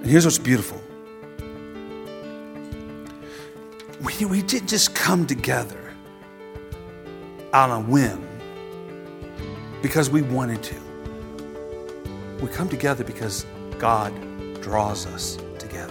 And here's what's beautiful. We didn't just come together on a whim because we wanted to. We come together because God draws us together.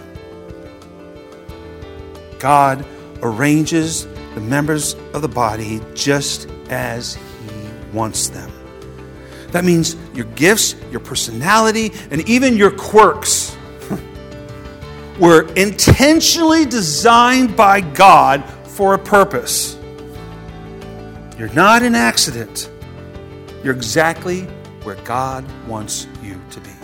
God arranges the members of the body just as He wants them. That means your gifts, your personality, and even your quirks were intentionally designed by God for a purpose. You're not an accident. You're exactly where God wants you to be.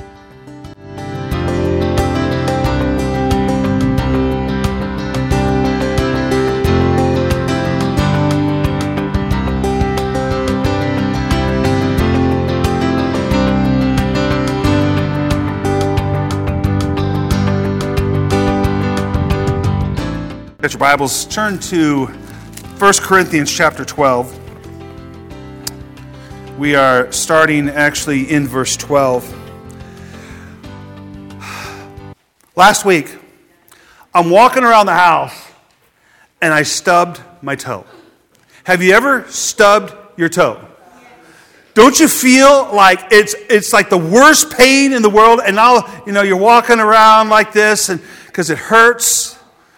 Got your Bibles, turn to 1 Corinthians chapter 12. We are starting actually in verse 12. Last week, I'm walking around the house and I stubbed my toe. Have you ever stubbed your toe? Don't you feel like it's like the worst pain in the world? And now, you're walking around like this and because it hurts.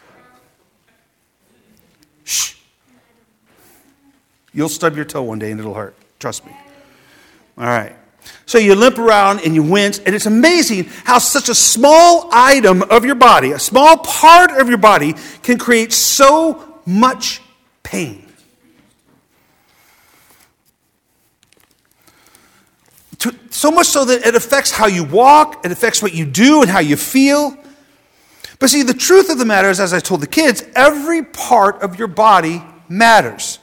Shh. You'll stub your toe one day and it'll hurt. Trust me. All right. So you limp around and you wince, and it's amazing how such a small item of your body, a small part of your body, can create so much pain. So much so that it affects how you walk, it affects what you do and how you feel. But see, the truth of the matter is, as I told the kids, every part of your body matters.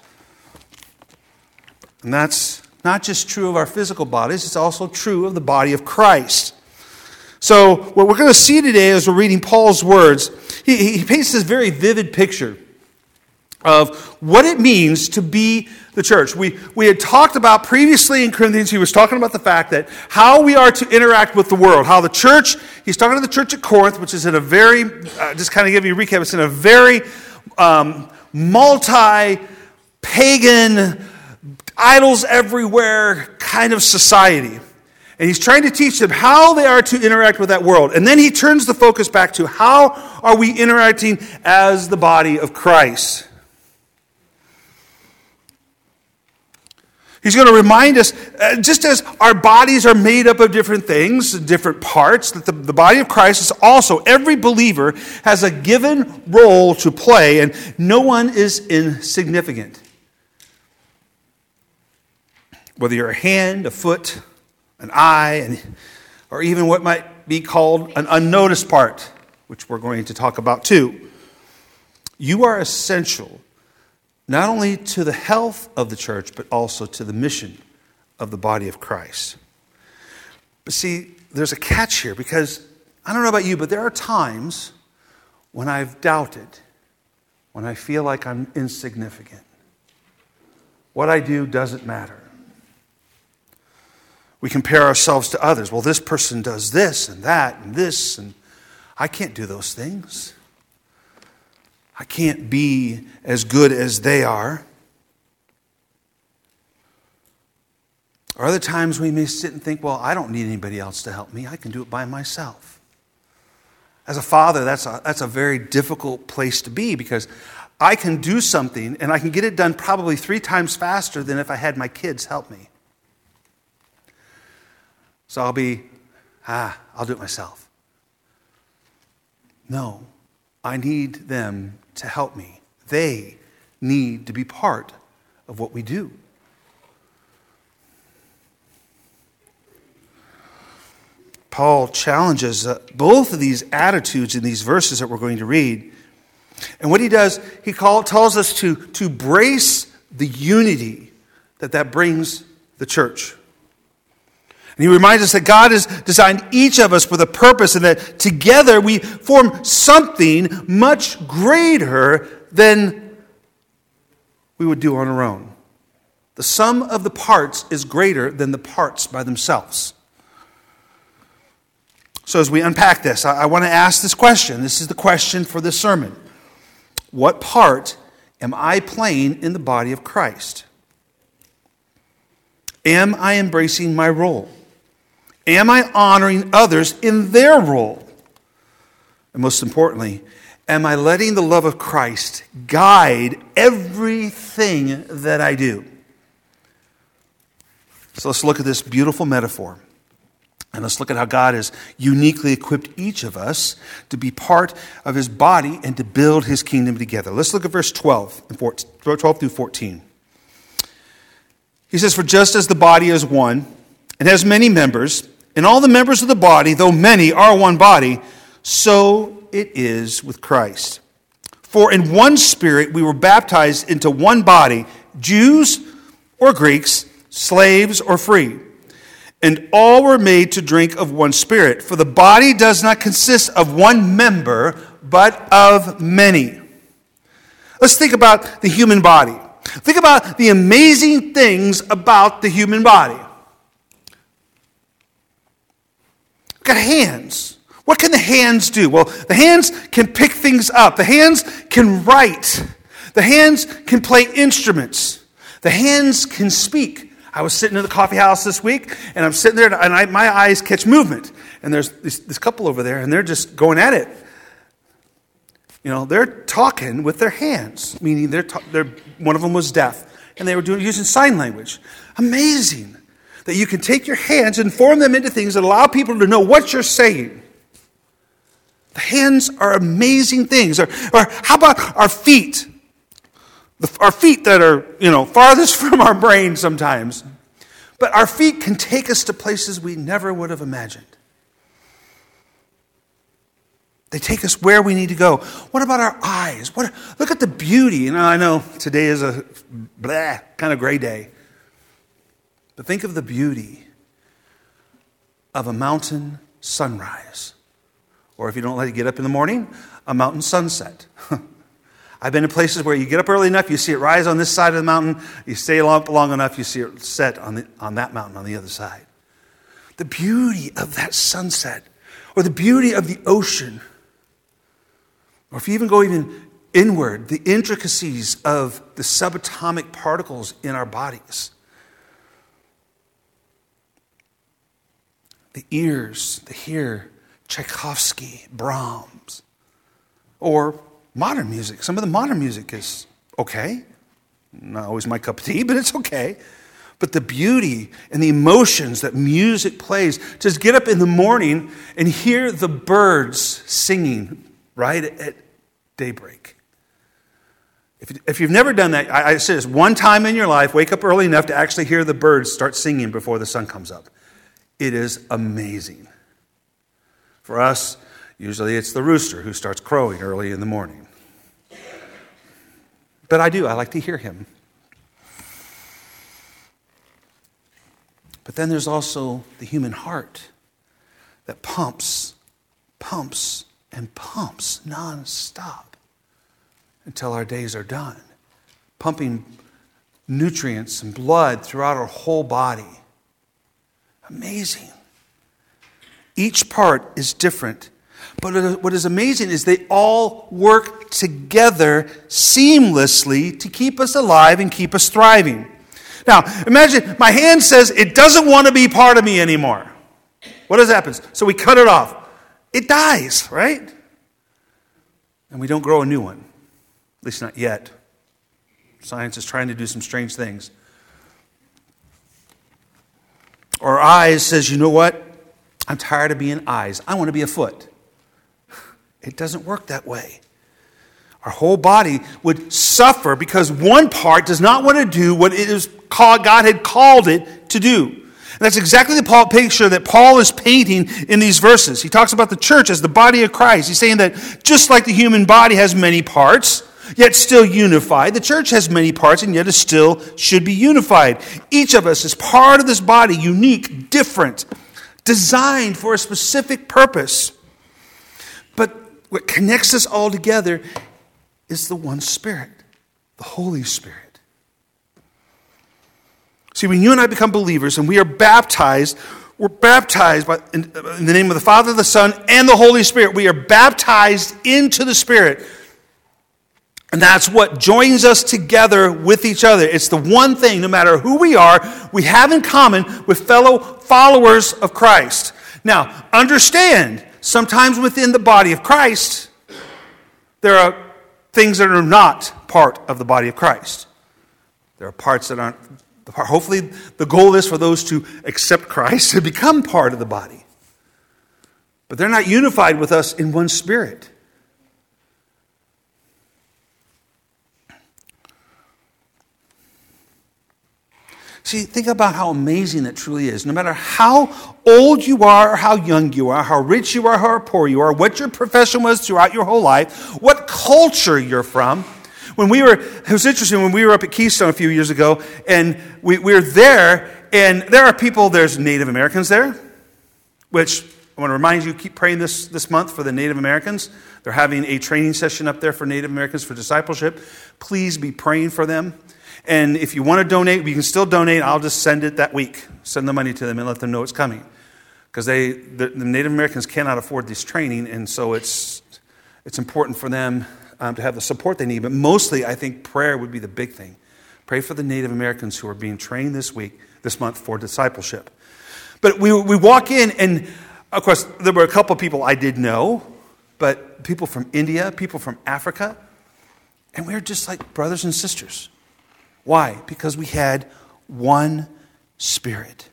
And that's not just true of our physical bodies, it's also true of the body of Christ. So what we're going to see today as we're reading Paul's words, he paints this very vivid picture of what it means to be the church. We had talked about previously in Corinthians, he was talking about the fact that how we are to interact with the world, how the church, he's talking to the church at Corinth, which is in a very, just kind of give you a recap, it's in a very multi-pagan, idols everywhere kind of society. And he's trying to teach them how they are to interact with that world. And then he turns the focus back to how are we interacting as the body of Christ. He's going to remind us, just as our bodies are made up of different things, different parts, that the body of Christ is also, every believer has a given role to play, and no one is insignificant. Whether you're a hand, a foot, an eye, or even what might be called an unnoticed part, which we're going to talk about too, you are essential not only to the health of the church, but also to the mission of the body of Christ. But see, there's a catch here, because I don't know about you, but there are times when I've doubted, when I feel like I'm insignificant. What I do doesn't matter. We compare ourselves to others. Well, this person does this and that and this, and I can't do those things. I can't be as good as they are. Or other times we may sit and think, well, I don't need anybody else to help me. I can do it by myself. As a father, that's a very difficult place to be, because I can do something and I can get it done probably 3 times faster than if I had my kids help me. So I'll do it myself. No, I need them to help me. They need to be part of what we do. Paul challenges both of these attitudes in these verses that we're going to read. And what he does, he tells us to brace the unity that brings the church. And he reminds us that God has designed each of us with a purpose, and that together we form something much greater than we would do on our own. The sum of the parts is greater than the parts by themselves. So as we unpack this, I want to ask this question. This is the question for this sermon. What part am I playing in the body of Christ? Am I embracing my role? Am I honoring others in their role? And most importantly, am I letting the love of Christ guide everything that I do? So let's look at this beautiful metaphor. And let's look at how God has uniquely equipped each of us to be part of his body and to build his kingdom together. Let's look at verse 12 through 14. He says, "For just as the body is one and has many members, and all the members of the body, though many, are one body, so it is with Christ. For in one Spirit we were baptized into one body, Jews or Greeks, slaves or free. And all were made to drink of one Spirit. For the body does not consist of one member, but of many." Let's think about the human body. Think about the amazing things about the human body. We've got hands. What can the hands do? Well, the hands can pick things up. The hands can write. The hands can play instruments. The hands can speak. I was sitting in the coffee house this week, and I'm sitting there, and my eyes catch movement. And there's this couple over there, and they're just going at it. You know, they're talking with their hands, meaning one of them was deaf, and they were using sign language. Amazing that you can take your hands and form them into things that allow people to know what you're saying. The hands are amazing things. Or how about our feet? Our feet that are, farthest from our brain sometimes. But our feet can take us to places we never would have imagined. They take us where we need to go. What about our eyes? Look at the beauty. I know today is a kind of gray day. But think of the beauty of a mountain sunrise. Or if you don't like to get up in the morning, a mountain sunset. I've been in places where you get up early enough, you see it rise on this side of the mountain. You stay long enough, you see it set on that mountain on the other side. The beauty of that sunset, or the beauty of the ocean, or if you even go inward, the intricacies of the subatomic particles in our bodies. The ears, the hear Tchaikovsky, Brahms, or modern music. Some of the modern music is okay. Not always my cup of tea, but it's okay. But the beauty and the emotions that music plays, just get up in the morning and hear the birds singing right at daybreak. If you've never done that, I say this, one time in your life, wake up early enough to actually hear the birds start singing before the sun comes up. It is amazing. For us, usually it's the rooster who starts crowing early in the morning. But I like to hear him. But then there's also the human heart that pumps, and pumps nonstop until our days are done, pumping nutrients and blood throughout our whole body. Amazing. Each part is different. But what is amazing is they all work together seamlessly to keep us alive and keep us thriving. Now, imagine my hand says it doesn't want to be part of me anymore. What happens? So we cut it off. It dies, right? And we don't grow a new one. At least not yet. Science is trying to do some strange things. Our eyes says, you know what? I'm tired of being eyes. I want to be a foot. It doesn't work that way. Our whole body would suffer because one part does not want to do what it is called, God had called it to do. And that's exactly the picture that Paul is painting in these verses. He talks about the church as the body of Christ. He's saying that just like the human body has many parts, yet still unified, the church has many parts and yet it still should be unified. Each of us is part of this body, unique, different, designed for a specific purpose. But what connects us all together is the one Spirit, the Holy Spirit. See, when you and I become believers and we are baptized, We're baptized in the name of the Father, the Son, and the Holy Spirit. We are baptized into the Spirit. And that's what joins us together with each other. It's the one thing, no matter who we are, we have in common with fellow followers of Christ. Now, understand, sometimes within the body of Christ, there are things that are not part of the body of Christ. There are parts that aren't. Hopefully, the goal is for those to accept Christ to become part of the body. But they're not unified with us in one spirit. See, think about how amazing that truly is. No matter how old you are or how young you are, how rich you are, how poor you are, what your profession was throughout your whole life, what culture you're from. It was interesting when we were up at Keystone a few years ago, and we were there, and there are people, there's Native Americans there, which I want to remind you, keep praying this month for the Native Americans. They're having a training session up there for Native Americans for discipleship. Please be praying for them. And if you want to donate, we can still donate. I'll just send it that week. Send the money to them and let them know it's coming. Because the Native Americans cannot afford this training, and so it's important for them to have the support they need. But mostly, I think prayer would be the big thing. Pray for the Native Americans who are being trained this month for discipleship. But we walk in, and of course, there were a couple of people I did know, but people from India, people from Africa, and we were just like brothers and sisters. Why? Because we had one Spirit.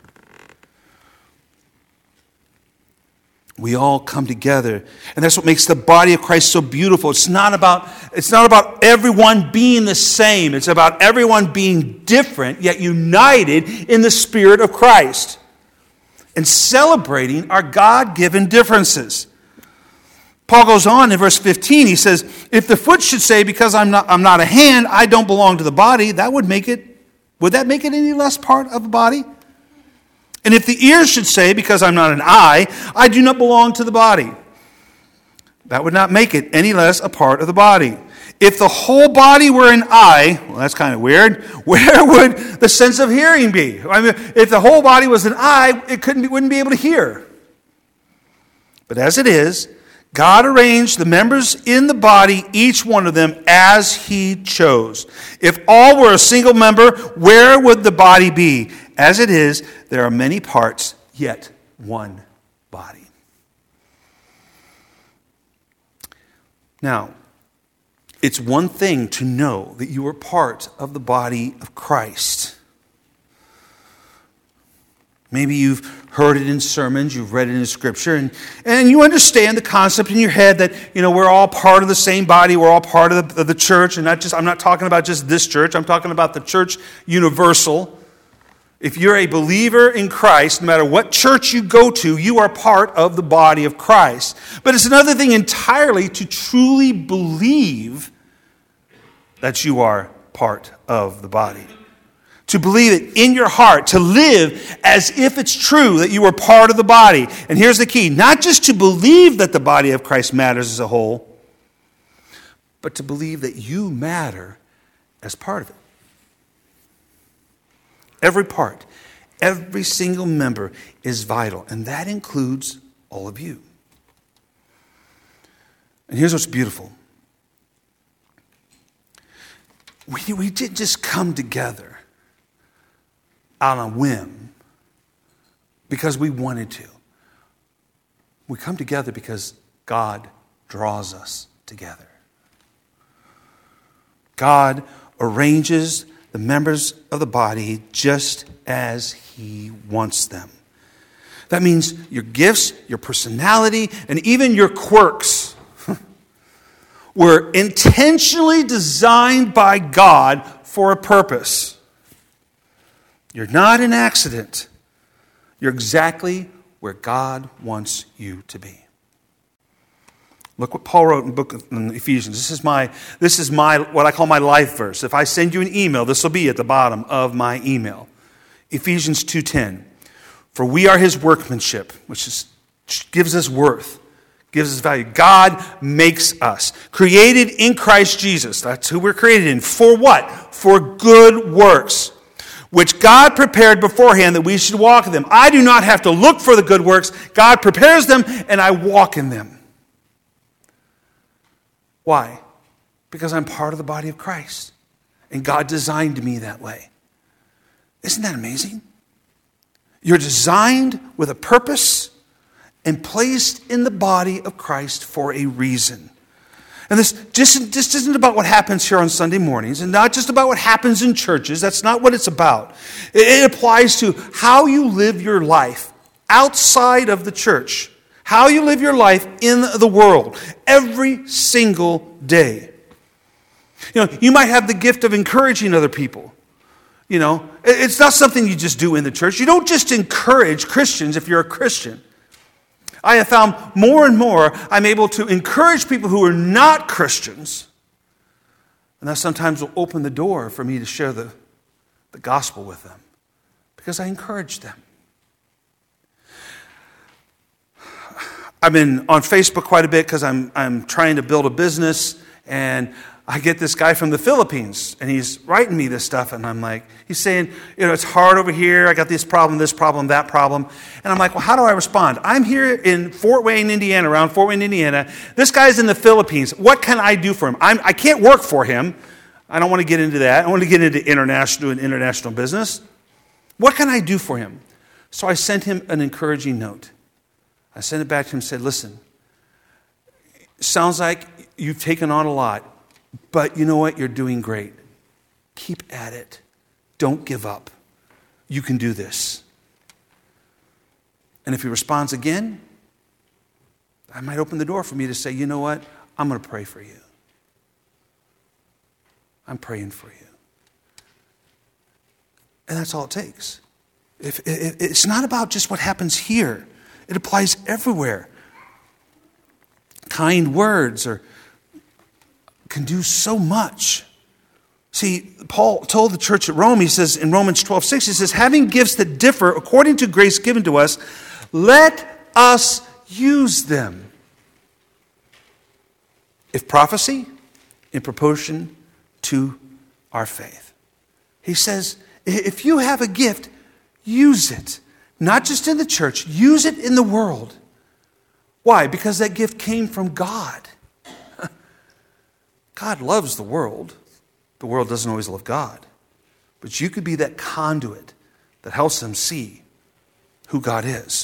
We all come together, and that's what makes the body of Christ so beautiful. It's not about everyone being the same. It's about everyone being different, yet united in the Spirit of Christ and celebrating our God-given differences. Paul goes on in verse 15. He says, if the foot should say, because I'm not a hand, I don't belong to the body, would that make it any less part of the body? And if the ear should say, because I'm not an eye, I do not belong to the body, that would not make it any less a part of the body. If the whole body were an eye, well, that's kind of weird. Where would the sense of hearing be? I mean, if the whole body was an eye, wouldn't be able to hear. But as it is, God arranged the members in the body, each one of them, as He chose. If all were a single member, where would the body be? As it is, there are many parts, yet one body. Now, it's one thing to know that you are part of the body of Christ. Maybe you've heard it in sermons, you've read it in Scripture, and you understand the concept in your head that, we're all part of the same body, we're all part of the church, and I'm not talking about just this church, I'm talking about the church universal. If you're a believer in Christ, no matter what church you go to, you are part of the body of Christ. But it's another thing entirely to truly believe that you are part of the body. To believe it in your heart, to live as if it's true that you are part of the body. And here's the key, not just to believe that the body of Christ matters as a whole, but to believe that you matter as part of it. Every part, every single member is vital, and that includes all of you. And here's what's beautiful. We didn't just come together on a whim because we wanted to. We come together because God draws us together. God arranges the members of the body just as He wants them. That means your gifts, your personality, and even your quirks were intentionally designed by God for a purpose. You're not an accident. You're exactly where God wants you to be. Look what Paul wrote in the book of Ephesians. This is my what I call my life verse. If I send you an email, this will be at the bottom of my email. Ephesians 2:10. For we are His workmanship, which gives us worth, gives us value. God makes us. Created in Christ Jesus. That's who we're created in. For what? For good works, which God prepared beforehand that we should walk in them. I do not have to look for the good works. God prepares them, and I walk in them. Why? Because I'm part of the body of Christ, and God designed me that way. Isn't that amazing? You're designed with a purpose and placed in the body of Christ for a reason. And this just isn't about what happens here on Sunday mornings, and not just about what happens in churches. That's not what it's about. It applies to how you live your life outside of the church, how you live your life in the world every single day. You might have the gift of encouraging other people. It's not something you just do in the church. You don't just encourage Christians if you're a Christian. I have found more and more I'm able to encourage people who are not Christians. And that sometimes will open the door for me to share the gospel with them, because I encourage them. I've been on Facebook quite a bit because I'm trying to build a business, and I get this guy from the Philippines, and he's writing me this stuff, and I'm like, he's saying, it's hard over here. I got this problem, that problem. And I'm like, well, how do I respond? I'm here in Fort Wayne, Indiana, around Fort Wayne, Indiana. This guy's in the Philippines. What can I do for him? I can't work for him. I don't want to get into that. I want to get into international business. What can I do for him? So I sent him an encouraging note. I sent it back to him and said, listen, sounds like you've taken on a lot. But you know what? You're doing great. Keep at it. Don't give up. You can do this. And if he responds again, I might open the door for me to say, you know what? I'm going to pray for you. I'm praying for you. And that's all it takes. It's not about just what happens here. It applies everywhere. Kind words can do so much. See, Paul told the church at Rome, he says in Romans 12:6, he says, having gifts that differ according to grace given to us, let us use them. If prophecy, in proportion to our faith. He says, if you have a gift, use it. Not just in the church, use it in the world. Why? Because that gift came from God. God loves the world. The world doesn't always love God. But you could be that conduit that helps them see who God is.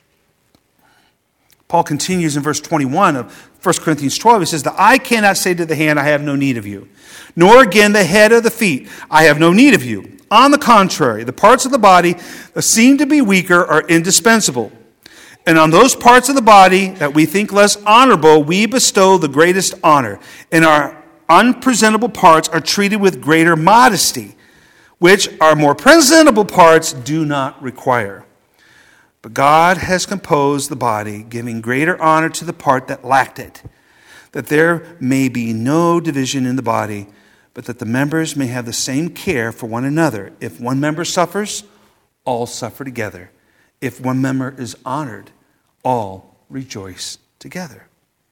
Paul continues in verse 21 of 1 Corinthians 12. He says, the eye cannot say to the hand, I have no need of you. Nor again the head or the feet, I have no need of you. On the contrary, the parts of the body that seem to be weaker are indispensable. And on those parts of the body that we think less honorable, we bestow the greatest honor. And our unpresentable parts are treated with greater modesty, which our more presentable parts do not require. But God has composed the body, giving greater honor to the part that lacked it, that there may be no division in the body, but that the members may have the same care for one another. If one member suffers, all suffer together. If one member is honored, all rejoice together.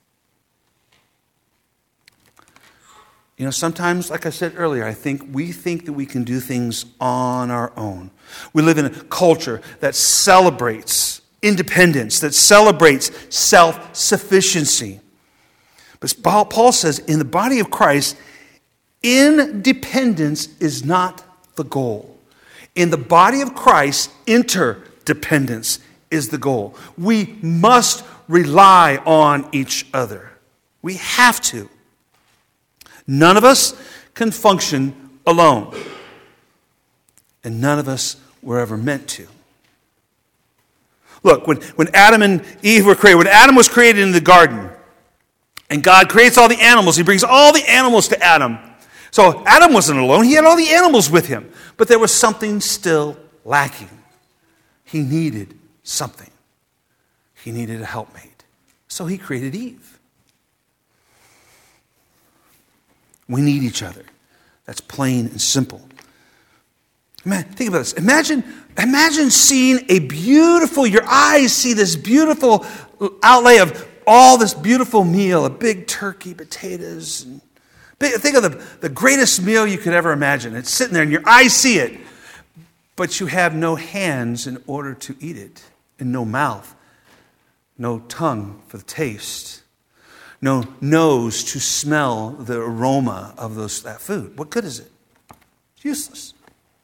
Sometimes, like I said earlier, we think that we can do things on our own. We live in a culture that celebrates independence, that celebrates self-sufficiency. But Paul says, in the body of Christ, independence is not the goal. In the body of Christ, interdependence is the goal. We must rely on each other. We have to. None of us can function alone. And none of us were ever meant to. Look, when Adam and Eve were created, when Adam was created in the garden, and God creates all the animals, he brings all the animals to Adam. So Adam wasn't alone, he had all the animals with him. But there was something still lacking. He needed something. He needed a helpmate. So he created Eve. We need each other. That's plain and simple. Man, think about this. Imagine seeing your eyes see this beautiful outlay of all this beautiful meal, a big turkey, potatoes. Think of the greatest meal you could ever imagine. It's sitting there and your eyes see it. but you have no hands in order to eat it, and no mouth, no tongue for the taste, no nose to smell the aroma of that food. What good is it? It's useless.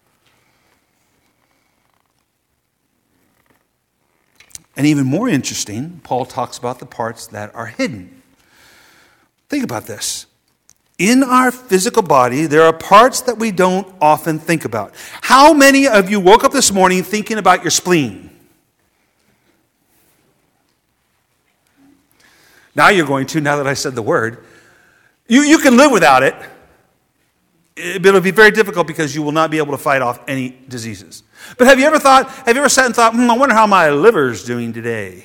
And even more interesting, Paul talks about the parts that are hidden. Think about this. In our physical body, there are parts that we don't often think about. How many of you woke up this morning thinking about your spleen? Now you're going to, now that I said the word. You can live without it. It'll be very difficult because you will not be able to fight off any diseases. But have you ever sat and thought, I wonder how my liver's doing today?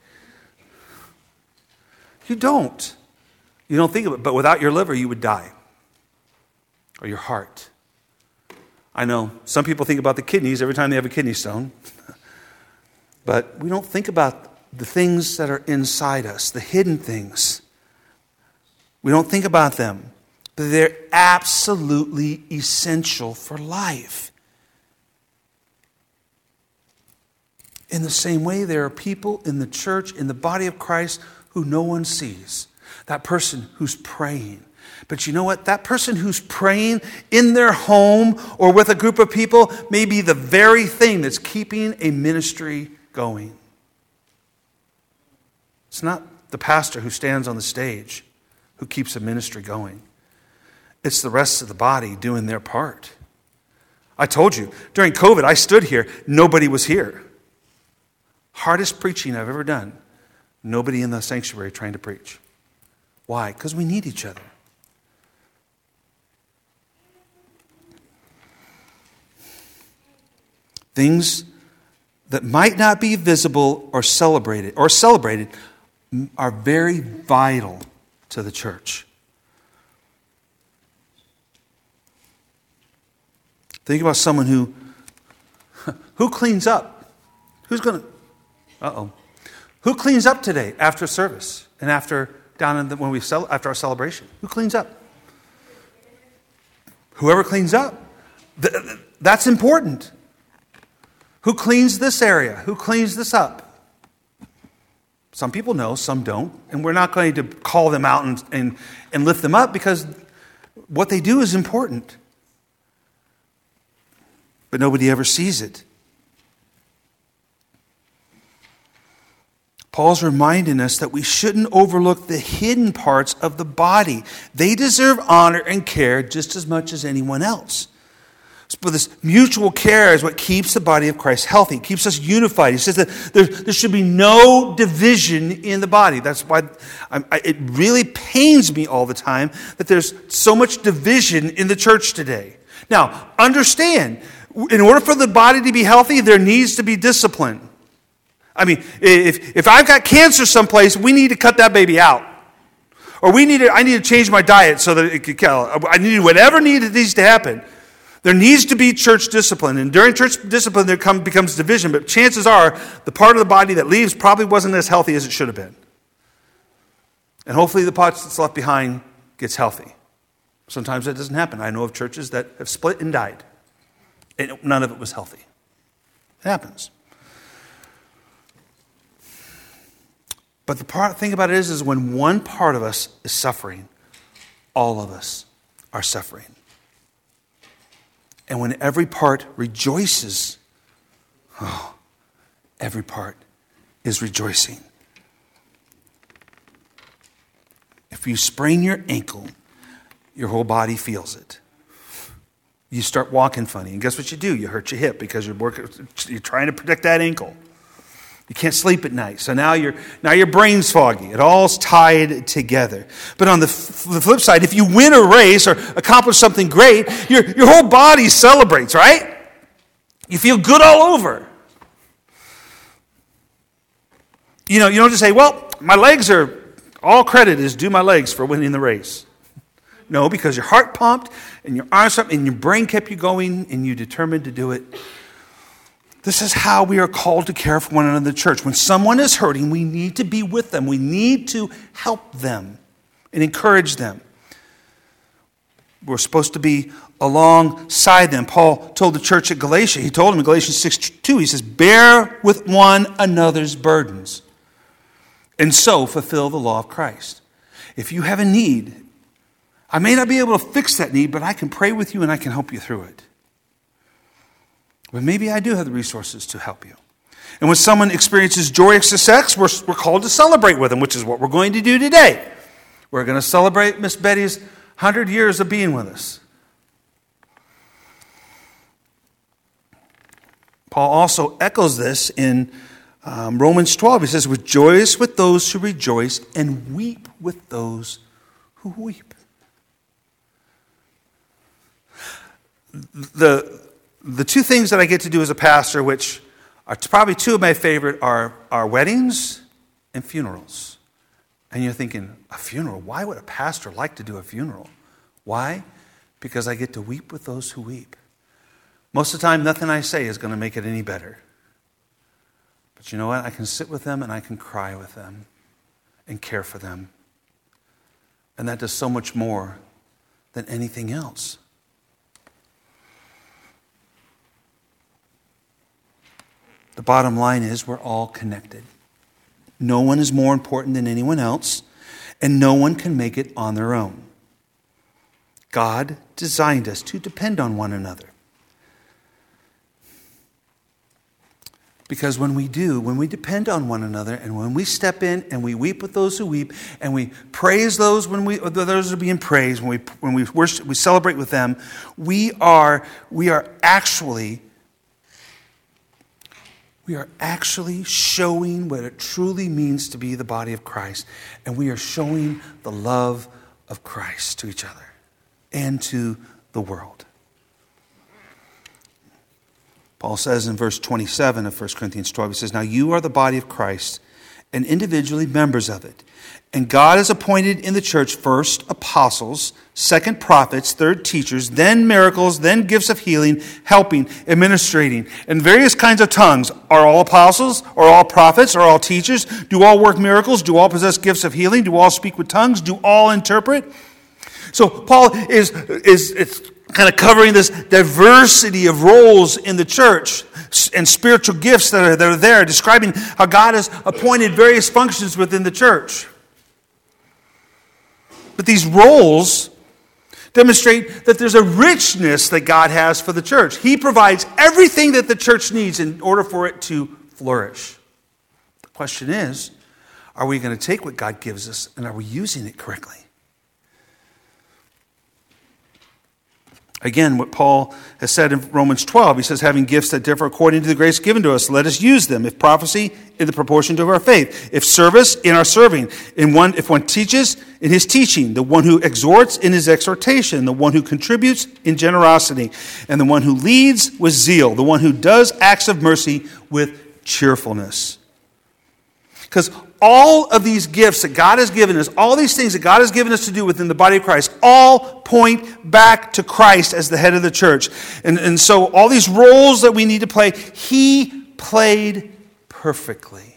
You don't. You don't think of it. But without your liver, you would die. Or your heart. I know some people think about the kidneys every time they have a kidney stone. But we don't think about the things that are inside us, the hidden things. We don't think about them. But they're absolutely essential for life. In the same way, there are people in the church, in the body of Christ, who no one sees. That person who's praying. But you know what? That person who's praying in their home or with a group of people may be the very thing that's keeping a ministry going. It's not the pastor who stands on the stage who keeps a ministry going. It's the rest of the body doing their part. I told you, during COVID, I stood here. Nobody was here. Hardest preaching I've ever done. Nobody in the sanctuary trying to preach. Why? Because we need each other. Things that might not be visible or celebrated are very vital to the church. Think about someone who cleans up. Who cleans up today after service and after after our celebration? Who cleans up? Whoever cleans up. That's important. Who cleans this area? Who cleans this up? Some people know, some don't, and we're not going to call them out and lift them up because what they do is important. But nobody ever sees it. Paul's reminding us that we shouldn't overlook the hidden parts of the body. They deserve honor and care just as much as anyone else. But this mutual care is what keeps the body of Christ healthy. It keeps us unified. He says that there should be no division in the body. That's why it really pains me all the time that there's so much division in the church today. Now, understand, in order for the body to be healthy, there needs to be discipline. I mean, if I've got cancer someplace, we need to cut that baby out. Or I need to change my diet so that it could kill. I need whatever needs to happen. There needs to be church discipline. And during church discipline, becomes division. But chances are, the part of the body that leaves probably wasn't as healthy as it should have been. And hopefully the part that's left behind gets healthy. Sometimes that doesn't happen. I know of churches that have split and died. And none of it was healthy. It happens. But the thing about it is when one part of us is suffering, all of us are suffering. And when every part rejoices, every part is rejoicing. If you sprain your ankle, your whole body feels it. You start walking funny. And guess what you do? You hurt your hip because you're trying to protect that ankle. You can't sleep at night. So now your brain's foggy. It all's tied together. But on the flip side, if you win a race or accomplish something great, your whole body celebrates, right? You feel good all over. You don't just say, well, my legs are, all credit is due my legs for winning the race. No, because your heart pumped and your arms pumped and your brain kept you going and you determined to do it. This is how we are called to care for one another in the church. When someone is hurting, we need to be with them. We need to help them and encourage them. We're supposed to be alongside them. Paul told the church at Galatia, he told them in Galatians 6:2, he says, bear with one another's burdens, and so fulfill the law of Christ. If you have a need, I may not be able to fix that need, but I can pray with you and I can help you through it. But maybe I do have the resources to help you. And when someone experiences joyous success, we're called to celebrate with them, which is what we're going to do today. We're going to celebrate Miss Betty's 100 years of being with us. Paul also echoes this in Romans 12. He says, rejoice with those who rejoice and weep with those who weep. The two things that I get to do as a pastor, which are probably two of my favorite, are weddings and funerals. And you're thinking, a funeral? Why would a pastor like to do a funeral? Why? Because I get to weep with those who weep. Most of the time, nothing I say is going to make it any better. But you know what? I can sit with them and I can cry with them and care for them. And that does so much more than anything else. The bottom line is we're all connected. No one is more important than anyone else, and no one can make it on their own. God designed us to depend on one another. Because when we depend on one another, and when we step in and we weep with those who weep, and we praise those those are being praised, when we worship, we celebrate with them, we are actually showing what it truly means to be the body of Christ. And we are showing the love of Christ to each other and to the world. Paul says in verse 27 of 1 Corinthians 12, he says, now you are the body of Christ and individually members of it. And God has appointed in the church first apostles, second prophets, third teachers, then miracles, then gifts of healing, helping, administrating, and various kinds of tongues. Are all apostles? Are all prophets? Are all teachers? Do all work miracles? Do all possess gifts of healing? Do all speak with tongues? Do all interpret? So Paul is kind of covering this diversity of roles in the church and spiritual gifts that are there, describing how God has appointed various functions within the church. But these roles demonstrate that there's a richness that God has for the church. He provides everything that the church needs in order for it to flourish. The question is, are we going to take what God gives us and are we using it correctly? Again, what Paul has said in Romans 12, he says, having gifts that differ according to the grace given to us, let us use them. If prophecy, in the proportion to our faith. If service, in our serving. If one teaches, in his teaching. The one who exhorts, in his exhortation. The one who contributes, in generosity. And the one who leads, with zeal. The one who does acts of mercy, with cheerfulness. Because all of these gifts that God has given us, all these things that God has given us to do within the body of Christ, all point back to Christ as the head of the church. And so all these roles that we need to play, He played perfectly.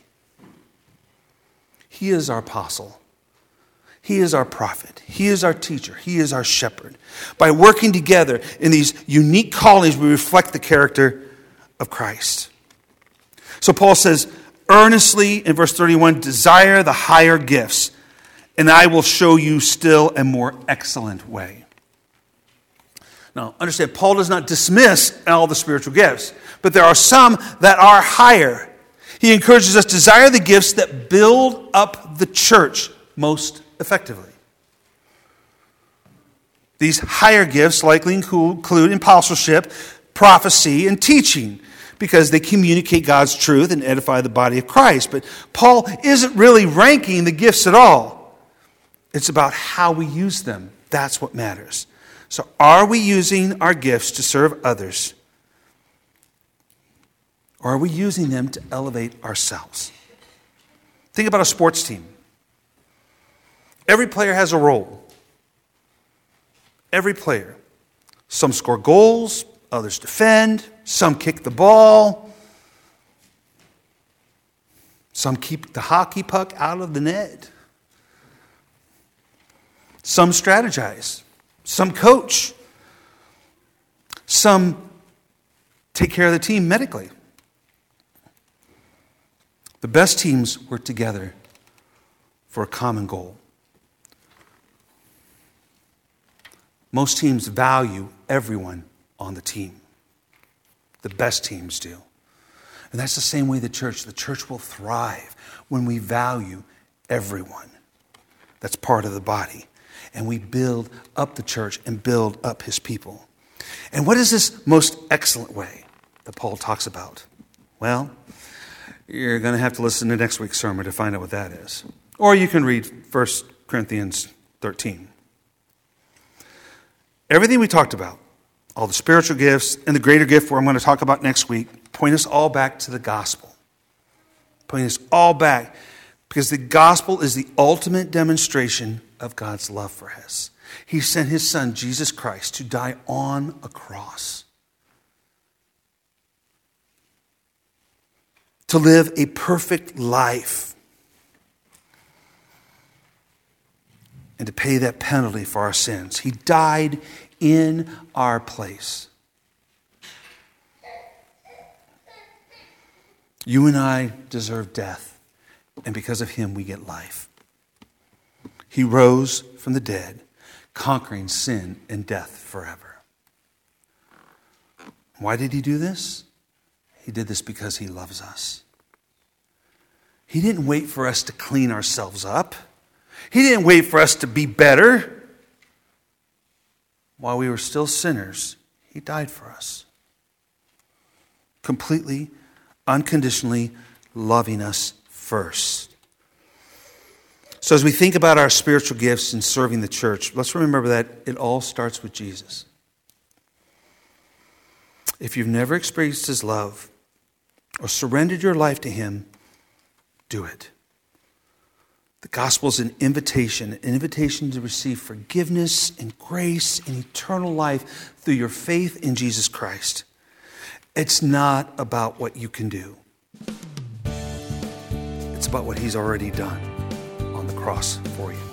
He is our apostle. He is our prophet. He is our teacher. He is our shepherd. By working together in these unique callings, we reflect the character of Christ. So Paul says, earnestly, in verse 31, desire the higher gifts, and I will show you still a more excellent way. Now, understand, Paul does not dismiss all the spiritual gifts, but there are some that are higher. He encourages us to desire the gifts that build up the church most effectively. These higher gifts likely include apostleship, prophecy, and teaching, because they communicate God's truth and edify the body of Christ. But Paul isn't really ranking the gifts at all. It's about how we use them. That's what matters. So are we using our gifts to serve others? Or are we using them to elevate ourselves? Think about a sports team. Every player has a role. Every player. Some score goals, others defend, some kick the ball, some keep the hockey puck out of the net, some strategize, Some coach. Some take care of the team medically. The best teams work together for a common goal. Most teams value everyone on the team. The best teams do. And that's the same way the church will thrive when we value everyone. That's part of the body. And we build up the church and build up his people. And what is this most excellent way that Paul talks about? Well, you're going to have to listen to next week's sermon to find out what that is. Or you can read 1 Corinthians 13. Everything we talked about, all the spiritual gifts and the greater gift where I'm going to talk about next week, point us all back to the gospel. Point us all back because the gospel is the ultimate demonstration of God's love for us. He sent his son, Jesus Christ, to die on a cross. To live a perfect life. And to pay that penalty for our sins. He died in our place. You and I deserve death, and because of him we get life. He rose from the dead, conquering sin and death forever. Why did he do this? He did this because he loves us. He didn't wait for us to clean ourselves up. He didn't wait for us to be better. While we were still sinners, he died for us. Completely, unconditionally loving us first. So as we think about our spiritual gifts and serving the church, let's remember that it all starts with Jesus. If you've never experienced his love or surrendered your life to him, do it. The gospel is an invitation to receive forgiveness and grace and eternal life through your faith in Jesus Christ. It's not about what you can do. It's about what he's already done on the cross for you.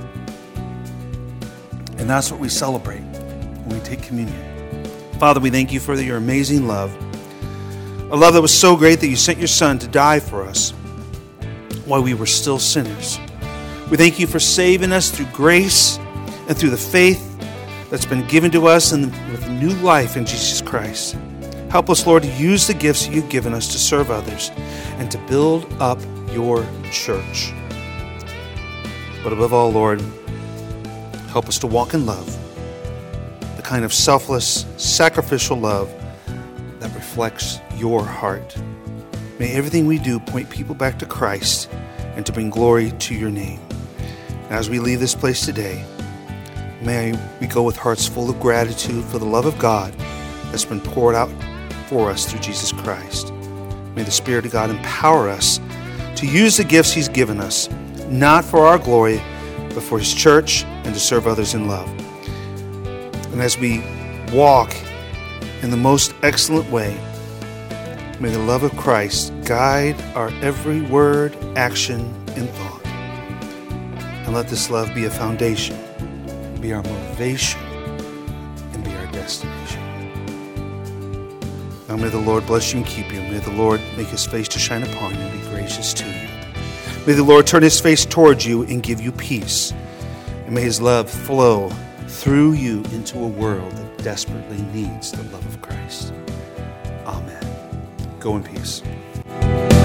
And that's what we celebrate when we take communion. Father, we thank you for your amazing love. A love that was so great that you sent your son to die for us while we were still sinners. We thank you for saving us through grace and through the faith that's been given to us and with new life in Jesus Christ. Help us, Lord, to use the gifts you've given us to serve others and to build up your church. But above all, Lord, help us to walk in love, the kind of selfless, sacrificial love that reflects your heart. May everything we do point people back to Christ and to bring glory to your name. As we leave this place today, may we go with hearts full of gratitude for the love of God that's been poured out for us through Jesus Christ. May the Spirit of God empower us to use the gifts he's given us, not for our glory, but for his church and to serve others in love. And as we walk in the most excellent way, may the love of Christ guide our every word, action, and thought. And let this love be a foundation, be our motivation, and be our destination. Now may the Lord bless you and keep you. May the Lord make his face to shine upon you and be gracious to you. May the Lord turn his face towards you and give you peace. And may his love flow through you into a world that desperately needs the love of Christ. Amen. Go in peace.